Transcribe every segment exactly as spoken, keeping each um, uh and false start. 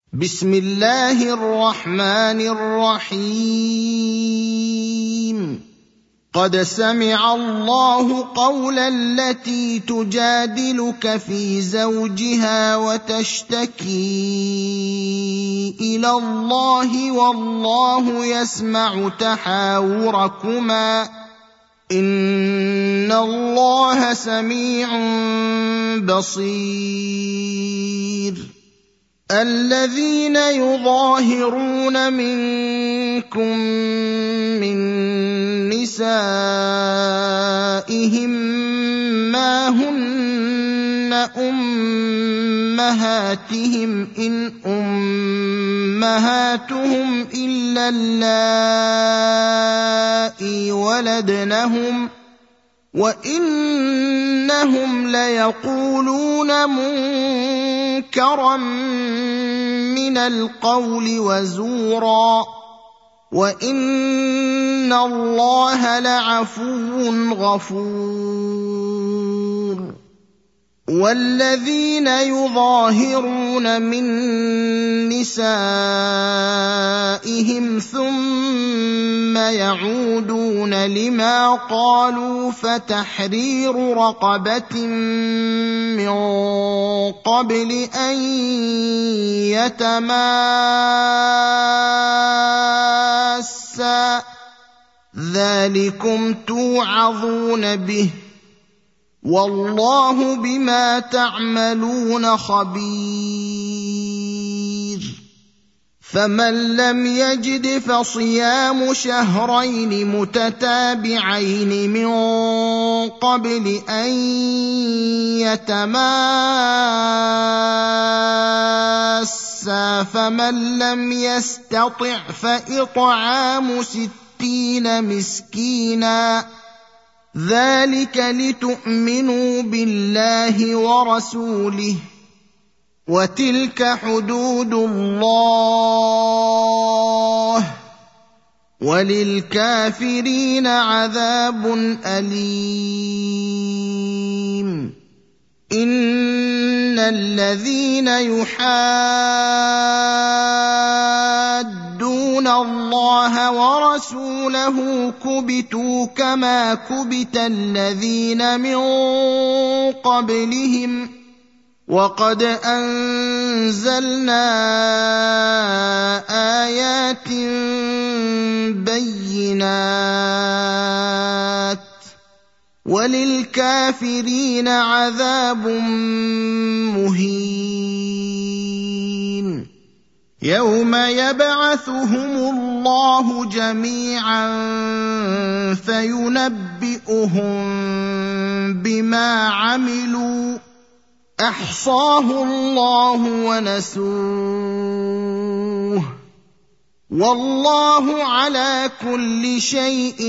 بسم الله الرحمن الرحيم. قد سمع الله قول التي تجادلك في زوجها وتشتكي إلى الله والله يسمع تحاوركما إن الله سميع بصير. الذين يظاهرون منكم من نسائهم ما هن أمهاتهم إن أمهاتهم إلا اللائي ولدنهم وإنهم ليقولون منكرا من القول وزورا وإن الله لعفو غفور. والذين يظاهرون من نسائهم ثم يعودون لما قالوا فتحرير رقبة من قبل أن يتماسا ذلكم توعظون به والله بما تعملون خبير. فمن لم يجد فصيام شهرين متتابعين من قبل أن يتماسا فمن لم يستطع فإطعام ستين مسكينا ذلك لتؤمنوا بالله ورسوله وتلك حدود الله وللكافرين عذاب أليم. إن الذين يحادون الله ورسوله كبتوا كما كبت الذين من قبلهم وقد أنزلنا آيات بينات وللكافرين عذاب مهين. يوم يبعثهم الله جميعا فينبئهم بما عملوا أحصاه الله ونسوه والله على كل شيء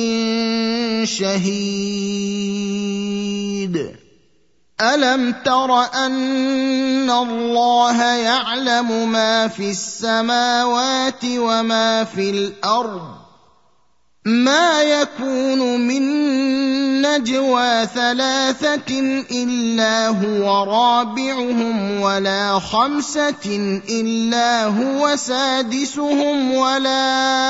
شهيد. ألم تر أن الله يعلم ما في السماوات وما في الأرض ما يكون من نجوى ثلاثة إلا هو رابعهم ولا خمسة إلا هو سادسهم ولا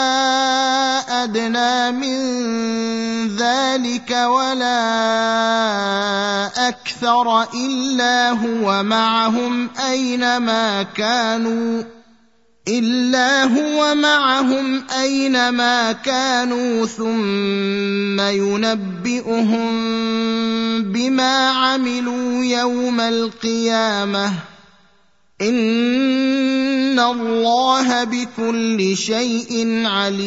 أدنى من ذلك ولا أكثر إلا هو معهم أينما كانوا إلا هو معهم أينما كانوا ثم ينبئهم بما عملوا يوم القيامة إن الله بكل شيء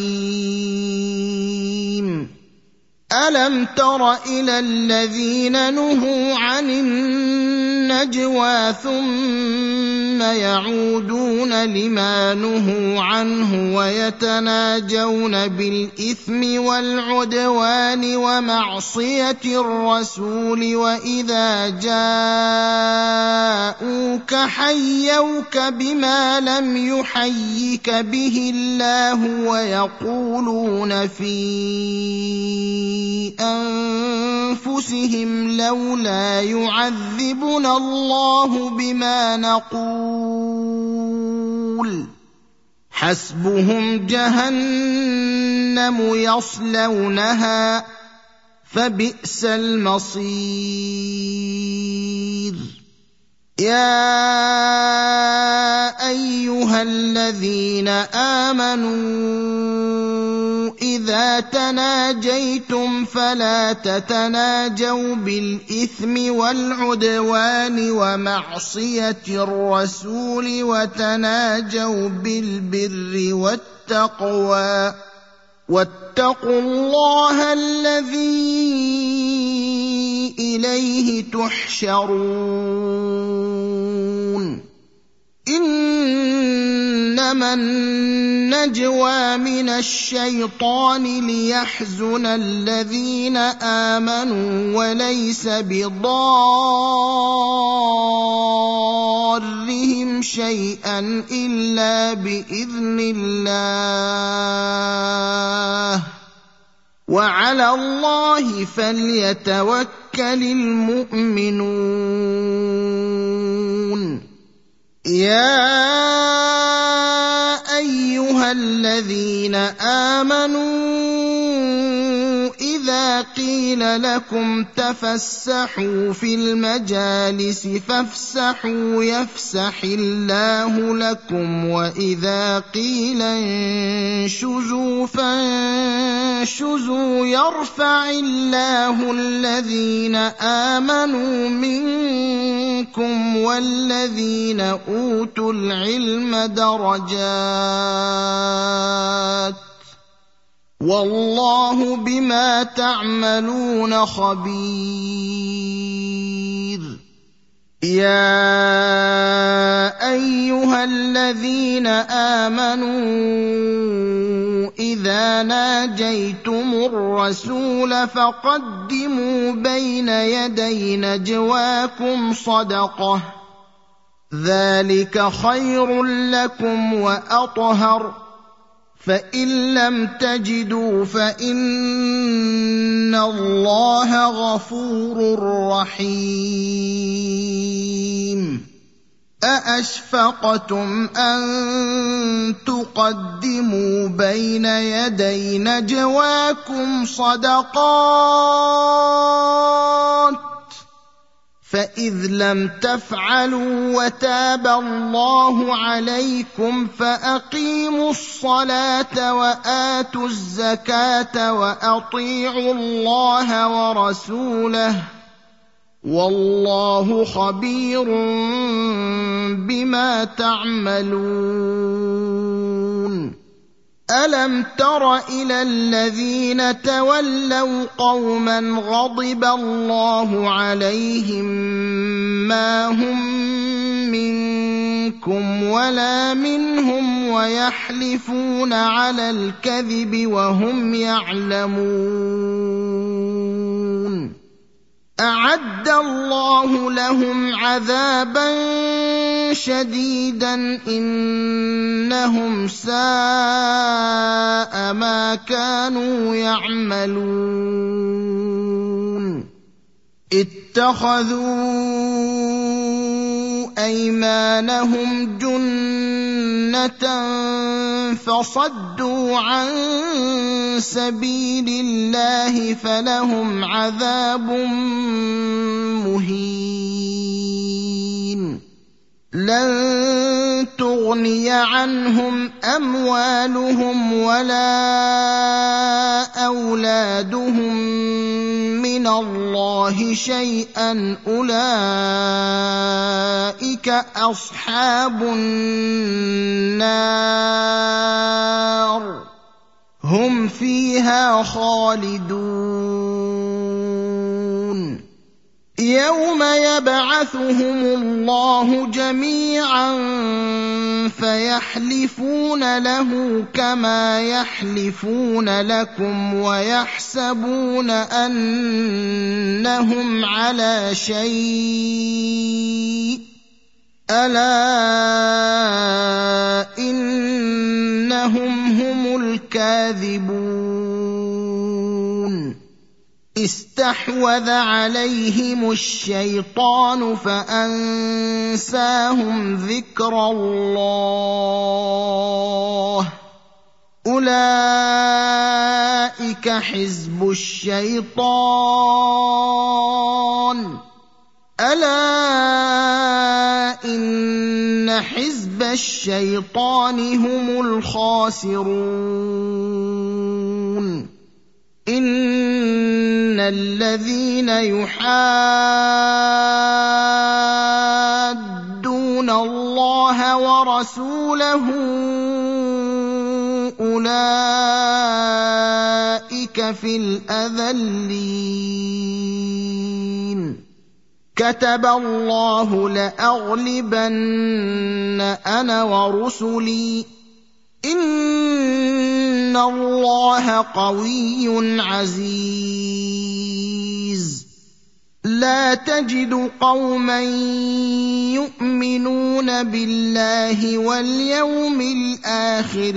عليم. ألم تر إلى الذين نهوا عن النجوى ثم يعودون لما نهوا عنه ويتناجون بالإثم والعدوان ومعصية الرسول وإذا جاءوك حيوك بما لم يحيك به الله ويقولون في أنفسهم لولا يعذبنا الله بما نقول الرسول حسبهم جهنم يصلونها فبئس المصير يا ايها الذين امنوا اذا تناجيتم فلا تتناجوا بالاثم والعدوان ومعصيه الرسول وتناجوا بالبر والتقوى واتقوا الله الذي اليه تحشرون انما النجوى من الشيطان ليحزن الذين امنوا وليس بضارهم شيئا الا باذن الله وعلى الله فليتوكل المؤمنون يا ايها الذين امنوا اذا قيل لكم تفسحوا في المجالس فافسحوا يفسح الله لكم واذا قيل انشزوا فانشزوا يرفع الله الذين امنوا منكم والذين اوتوا العلم درجات والله بما تعملون خبير يا ايها الذين امنوا اذا ناجيتم الرسول فقدموا بين يدي نجواكم صدقه ذلك خير لكم واطهر فان لم تجدوا فان الله غفور رحيم ااشفقتم ان تقدموا بين يدي نجواكم صدقات فإذ لم تفعلوا وتاب الله عليكم فأقيموا الصلاة وآتوا الزكاة وأطيعوا الله ورسوله والله خبير بما تعملون ألم تر إلى الذين تولوا قوما غضب الله عليهم ما هم منكم ولا منهم ويحلفون على الكذب وهم يعلمون أعد الله لهم عذابا شديدا إنهم ساء ما كانوا يعملون اتخذوا أيمانهم جنة فصدوا عن سبيل الله فلهم عذاب مهين لن تغني عنهم أموالهم ولا أولادهم من الله شيئا أولئك أصحاب النار هم فيها خالدون يوم يبعثهم الله جميعا فيحلفون له كما يحلفون لكم ويحسبون أنهم على شيء ألا إنهم هم الكاذبون استحوذ عليهم الشيطان فأنساهم ذكر الله أولئك حزب الشيطان ألا إن حزب الشيطان هم الخاسرون إن الذين يحادون الله ورسوله أولئك في الأذلين كتب الله لأغلبن أنا ورسلي إن الله قوي عزيز لا تجد قوما يؤمنون بالله واليوم الآخر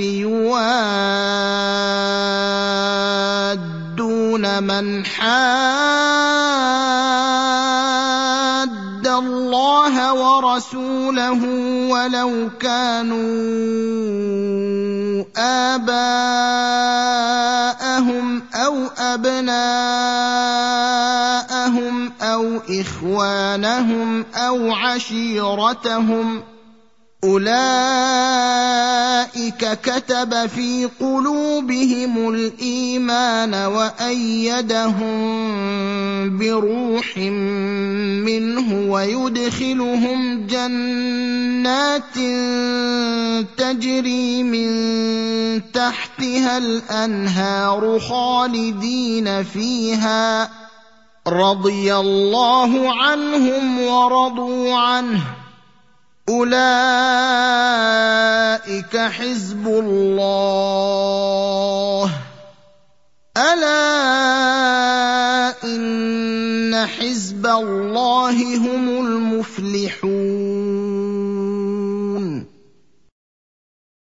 يوادون من حاد الله ورسوله ولو كانوا آباءهم أو أبناءهم أو إخوانهم أو عشيرتهم أولئك كتب في قلوبهم الإيمان وأيدهم بروح منه ويدخلهم جنات تجري من تحتها الأنهار خالدين فيها رضي الله عنهم ورضوا عنه أولئك حزب الله ألا إن حزب الله هم المفلحون